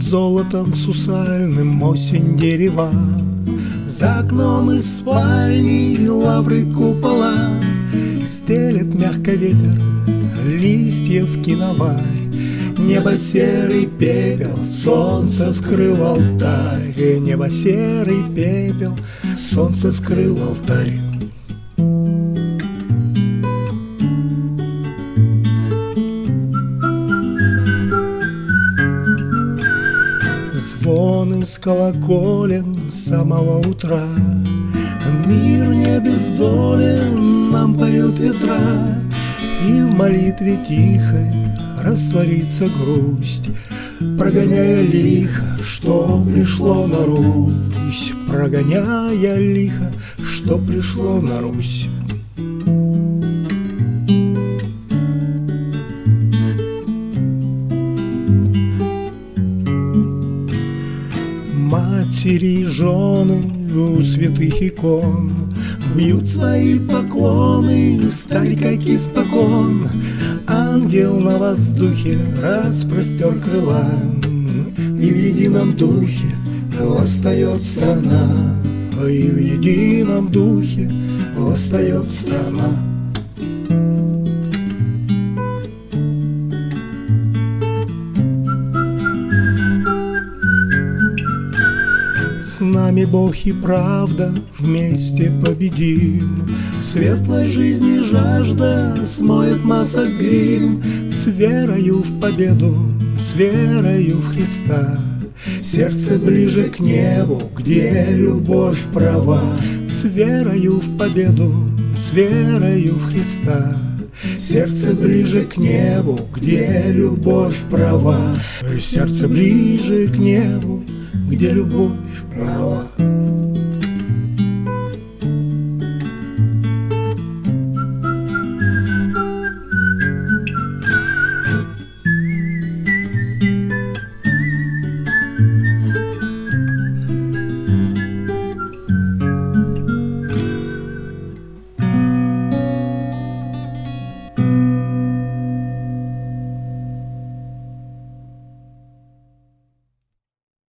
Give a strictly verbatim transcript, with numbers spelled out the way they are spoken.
золотом сусальным осень дерева. За окном из спальни лавры купола, стелет мягко ветер листьев киноварь. Небо серый пепел, солнце скрыл алтарь. Небо серый пепел, солнце скрыл алтарь. Звон из колоколен с самого утра. Мир не бездолен, нам поют ветра. И в молитве тихой растворится грусть, прогоняя лихо, что пришло на Русь. Прогоняя лихо, что пришло на Русь. Матери и жены у святых икон бьют свои поклоны встарь, как испокон. Ангел на воздухе распростер крыла, и в едином духе восстает страна. И в едином духе восстает страна. С нами Бог и правда, вместе победим. Светлой жизни жажда смоет масок грим. С верою в победу, с верою в Христа. Сердце ближе к небу, где любовь права. С верою в победу, с верою в Христа. Сердце ближе к небу, где любовь права. Сердце ближе к небу, где любовь права.